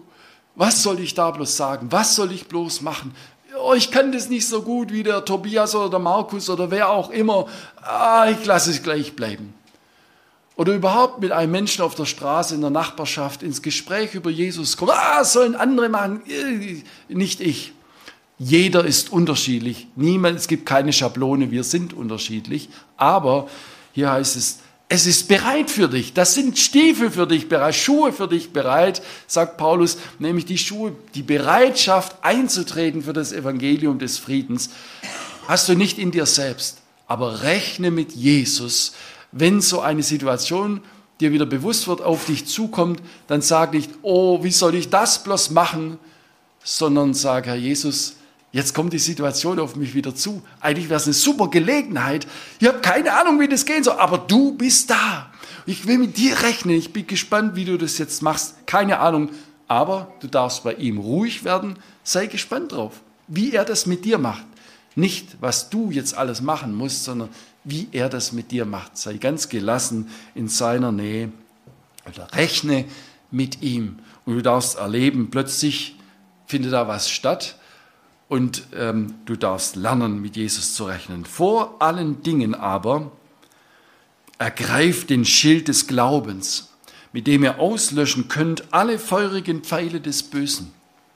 Was soll ich da bloß sagen? Was soll ich bloß machen? Oh, ich kann das nicht so gut wie der Tobias oder der Markus oder wer auch immer. Ich lasse es gleich bleiben. Oder überhaupt mit einem Menschen auf der Straße, in der Nachbarschaft, ins Gespräch über Jesus kommen. Sollen andere machen, nicht ich. Jeder ist unterschiedlich. Es gibt keine Schablone, wir sind unterschiedlich. Aber hier heißt es ist bereit für dich. Das sind Stiefel für dich bereit, Schuhe für dich bereit, sagt Paulus, nämlich die Schuhe, die Bereitschaft einzutreten für das Evangelium des Friedens. Hast du nicht in dir selbst, aber rechne mit Jesus. Wenn so eine Situation dir wieder bewusst wird, auf dich zukommt, dann sag nicht, oh, wie soll ich das bloß machen, sondern sag, Herr Jesus, jetzt kommt die Situation auf mich wieder zu. Eigentlich wäre es eine super Gelegenheit. Ich habe keine Ahnung, wie das gehen soll, aber du bist da. Ich will mit dir rechnen. Ich bin gespannt, wie du das jetzt machst. Keine Ahnung, aber du darfst bei ihm ruhig werden. Sei gespannt drauf, wie er das mit dir macht. Nicht, was du jetzt alles machen musst, sondern wie er das mit dir macht. Sei ganz gelassen in seiner Nähe oder rechne mit ihm. Und du darfst erleben, plötzlich findet da was statt und du darfst lernen, mit Jesus zu rechnen. Vor allen Dingen aber ergreift den Schild des Glaubens, mit dem ihr auslöschen könnt alle feurigen Pfeile des Bösen.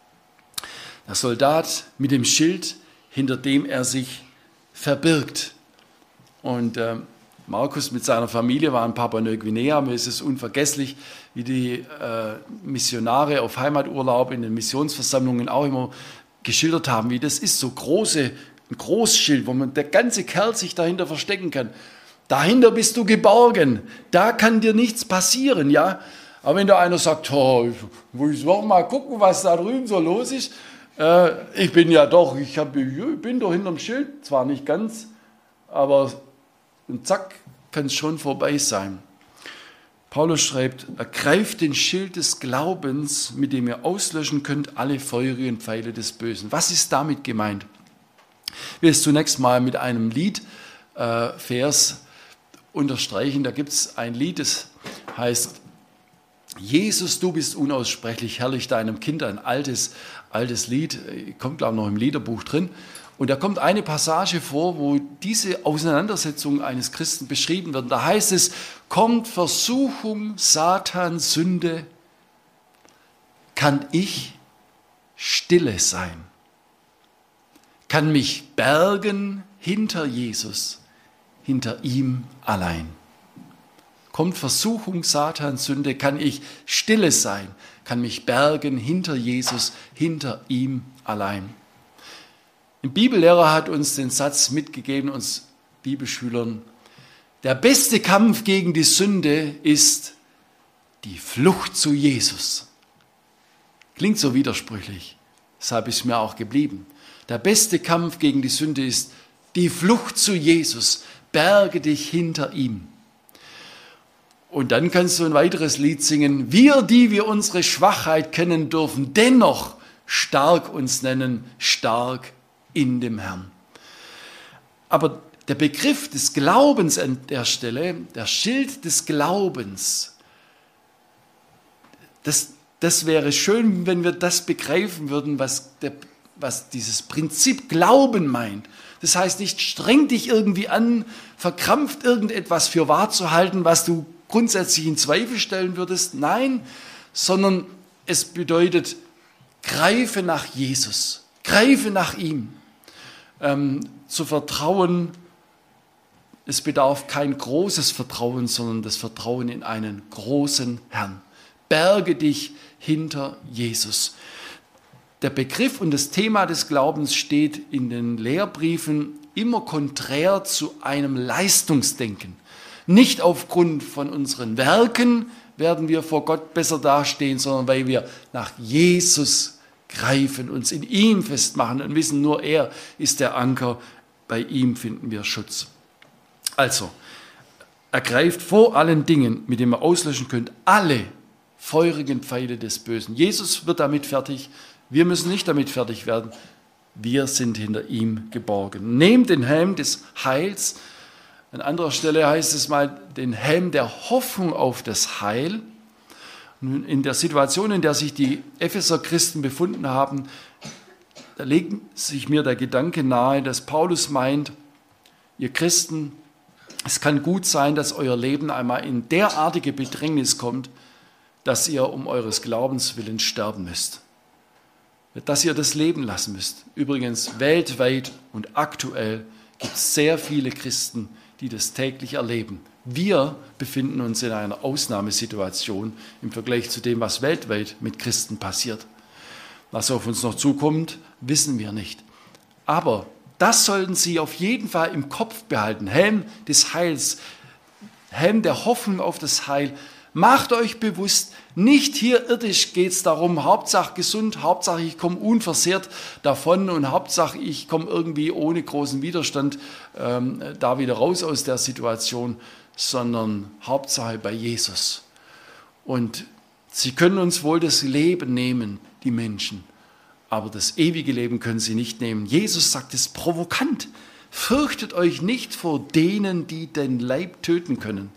Der Soldat mit dem Schild, hinter dem er sich verbirgt. Und Markus mit seiner Familie war in Papua-Neuguinea. Mir ist es unvergesslich, wie die Missionare auf Heimaturlaub in den Missionsversammlungen auch immer geschildert haben, wie das ist, so ein Großschild, wo der ganze Kerl sich dahinter verstecken kann. Dahinter bist du geborgen, da kann dir nichts passieren, ja. Aber wenn da einer sagt, ich will mal gucken, was da drüben so los ist, ich bin doch hinterm Schild, zwar nicht ganz, aber und zack, kann es schon vorbei sein. Paulus schreibt, ergreift den Schild des Glaubens, mit dem ihr auslöschen könnt alle feurigen Pfeile des Bösen. Was ist damit gemeint? Ich will es zunächst mal mit einem Liedvers unterstreichen. Da gibt es ein Lied, das heißt, Jesus, du bist unaussprechlich herrlich deinem Kind, ein altes Lied, kommt glaube ich noch im Liederbuch drin. Und da kommt eine Passage vor, wo diese Auseinandersetzung eines Christen beschrieben wird. Da heißt es, kommt Versuchung, Satan, Sünde, kann ich stille sein? Kann mich bergen hinter Jesus, hinter ihm allein? Kommt Versuchung, Satan, Sünde, kann ich stille sein? Kann mich bergen hinter Jesus, hinter ihm allein? Ein Bibellehrer hat uns den Satz mitgegeben, uns Bibelschülern, der beste Kampf gegen die Sünde ist die Flucht zu Jesus. Klingt so widersprüchlich, deshalb ist mir auch geblieben. Der beste Kampf gegen die Sünde ist die Flucht zu Jesus. Berge dich hinter ihm. Und dann kannst du ein weiteres Lied singen. Wir, die wir unsere Schwachheit kennen dürfen, dennoch stark uns nennen, stark in dem Herrn. Aber der Begriff des Glaubens an der Stelle, der Schild des Glaubens, das wäre schön, wenn wir das begreifen würden, was dieses Prinzip Glauben meint. Das heißt nicht, streng dich irgendwie an, verkrampft irgendetwas für wahr zu halten, was du grundsätzlich in Zweifel stellen würdest. Nein, sondern es bedeutet, greife nach Jesus, greife nach ihm. Zu vertrauen, es bedarf kein großes Vertrauen, sondern das Vertrauen in einen großen Herrn. Berge dich hinter Jesus. Der Begriff und das Thema des Glaubens steht in den Lehrbriefen immer konträr zu einem Leistungsdenken. Nicht aufgrund von unseren Werken werden wir vor Gott besser dastehen, sondern weil wir nach Jesus greifen, uns in ihm festmachen und wissen, nur er ist der Anker, bei ihm finden wir Schutz. Also, ergreift vor allen Dingen, mit dem ihr auslöschen könnt, alle feurigen Pfeile des Bösen. Jesus wird damit fertig, wir müssen nicht damit fertig werden, wir sind hinter ihm geborgen. Nehmt den Helm des Heils, an anderer Stelle heißt es mal, den Helm der Hoffnung auf das Heil. Nun, in der Situation, in der sich die Epheser-Christen befunden haben, da legt sich mir der Gedanke nahe, dass Paulus meint, ihr Christen, es kann gut sein, dass euer Leben einmal in derartige Bedrängnis kommt, dass ihr um eures Glaubens willen sterben müsst. Dass ihr das Leben lassen müsst. Übrigens, weltweit und aktuell gibt es sehr viele Christen, die das täglich erleben. Wir befinden uns in einer Ausnahmesituation im Vergleich zu dem, was weltweit mit Christen passiert. Was auf uns noch zukommt, wissen wir nicht. Aber das sollten Sie auf jeden Fall im Kopf behalten. Helm des Heils, Helm der Hoffnung auf das Heil. Macht euch bewusst, nicht hier irdisch geht es darum, Hauptsache gesund, Hauptsache ich komme unversehrt davon und Hauptsache ich komme irgendwie ohne großen Widerstand da wieder raus aus der Situation, sondern Hauptsache bei Jesus. Und sie können uns wohl das Leben nehmen, die Menschen, aber das ewige Leben können sie nicht nehmen. Jesus sagt es provokant, fürchtet euch nicht vor denen, die den Leib töten können.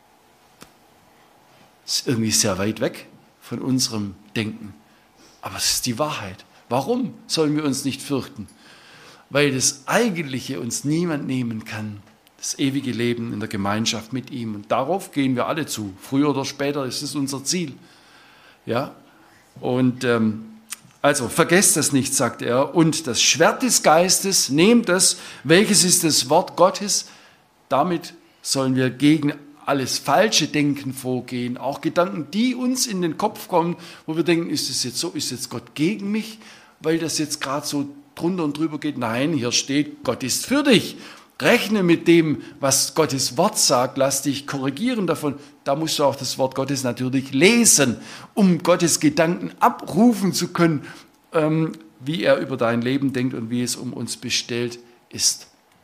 Das ist irgendwie sehr weit weg von unserem Denken, aber es ist die Wahrheit. Warum sollen wir uns nicht fürchten? Weil das Eigentliche uns niemand nehmen kann. Das ewige Leben in der Gemeinschaft mit ihm. Und darauf gehen wir alle zu. Früher oder später ist es unser Ziel. Ja? Und also vergesst das nicht, sagt er. Und das Schwert des Geistes, nehmt es, welches ist das Wort Gottes. Damit sollen wir gegen alles falsche Denken vorgehen. Auch Gedanken, die uns in den Kopf kommen, wo wir denken, ist es jetzt so, ist jetzt Gott gegen mich, weil das jetzt gerade so drunter und drüber geht. Nein, hier steht, Gott ist für dich. Rechne mit dem, was Gottes Wort sagt, lass dich korrigieren davon. Da musst du auch das Wort Gottes natürlich lesen, um Gottes Gedanken abrufen zu können, wie er über dein Leben denkt und wie es um uns bestellt ist.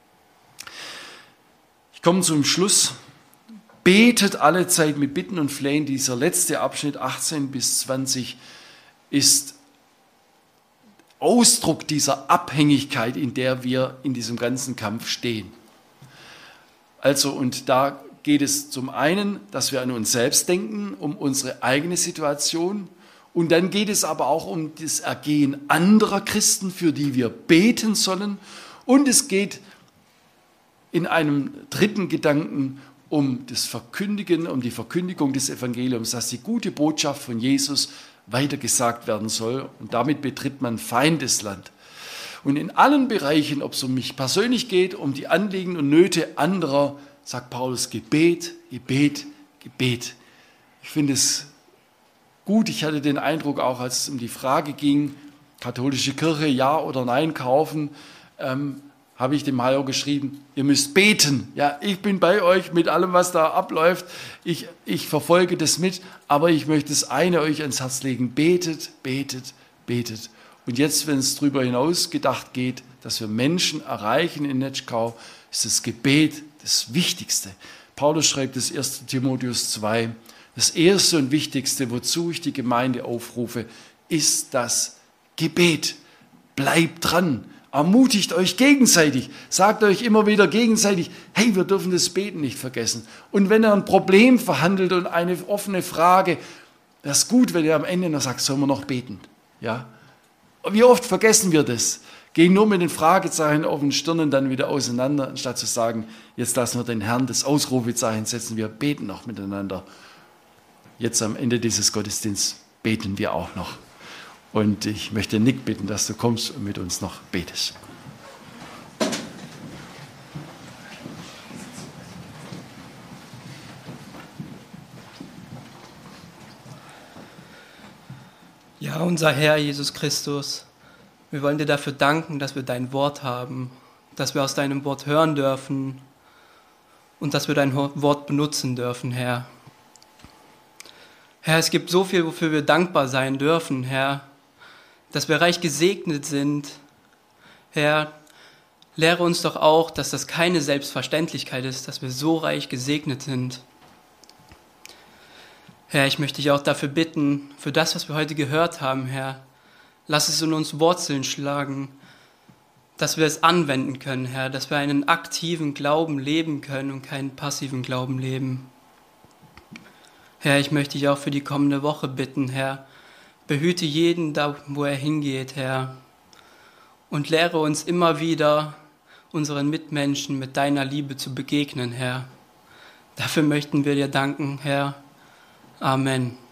Ich komme zum Schluss. Betet alle Zeit mit Bitten und Flehen. Dieser letzte Abschnitt, 18 bis 20, ist Ausdruck dieser Abhängigkeit, in der wir in diesem ganzen Kampf stehen. Also, und da geht es zum einen, dass wir an uns selbst denken, um unsere eigene Situation. Und dann geht es aber auch um das Ergehen anderer Christen, für die wir beten sollen. Und es geht in einem dritten Gedanken um das Verkündigen, um die Verkündigung des Evangeliums, dass die gute Botschaft von Jesus weitergesagt werden soll. Und damit betritt man Feindesland. Und in allen Bereichen, ob es um mich persönlich geht, um die Anliegen und Nöte anderer, sagt Paulus Gebet, Gebet, Gebet. Ich finde es gut. Ich hatte den Eindruck, auch als es um die Frage ging, katholische Kirche, ja oder nein kaufen, habe ich dem Hajo geschrieben, ihr müsst beten. Ja, ich bin bei euch mit allem, was da abläuft. Ich verfolge das mit, aber ich möchte das eine euch ans Herz legen. Betet, betet, betet. Und jetzt, wenn es darüber hinaus gedacht geht, dass wir Menschen erreichen in Netschkau, ist das Gebet das Wichtigste. Paulus schreibt das 1. Timotheus 2. Das Erste und Wichtigste, wozu ich die Gemeinde aufrufe, ist das Gebet. Bleibt dran. Ermutigt euch gegenseitig, sagt euch immer wieder gegenseitig, hey, wir dürfen das Beten nicht vergessen. Und wenn ihr ein Problem verhandelt und eine offene Frage, das ist gut, wenn ihr am Ende noch sagt, sollen wir noch beten? Ja? Wie oft vergessen wir das? Gehen nur mit den Fragezeichen auf den Stirnen dann wieder auseinander, anstatt zu sagen, jetzt lassen wir den Herrn das Ausrufezeichen setzen, wir beten noch miteinander. Jetzt am Ende dieses Gottesdienstes beten wir auch noch. Und ich möchte Nick bitten, dass du kommst und mit uns noch betest. Ja, unser Herr Jesus Christus, wir wollen dir dafür danken, dass wir dein Wort haben, dass wir aus deinem Wort hören dürfen und dass wir dein Wort benutzen dürfen, Herr. Herr, es gibt so viel, wofür wir dankbar sein dürfen, Herr, dass wir reich gesegnet sind. Herr, lehre uns doch auch, dass das keine Selbstverständlichkeit ist, dass wir so reich gesegnet sind. Herr, ich möchte dich auch dafür bitten, für das, was wir heute gehört haben, Herr, lass es in uns Wurzeln schlagen, dass wir es anwenden können, Herr, dass wir einen aktiven Glauben leben können und keinen passiven Glauben leben. Herr, ich möchte dich auch für die kommende Woche bitten, Herr. Behüte jeden da, wo er hingeht, Herr. Und lehre uns immer wieder, unseren Mitmenschen mit deiner Liebe zu begegnen, Herr. Dafür möchten wir dir danken, Herr. Amen.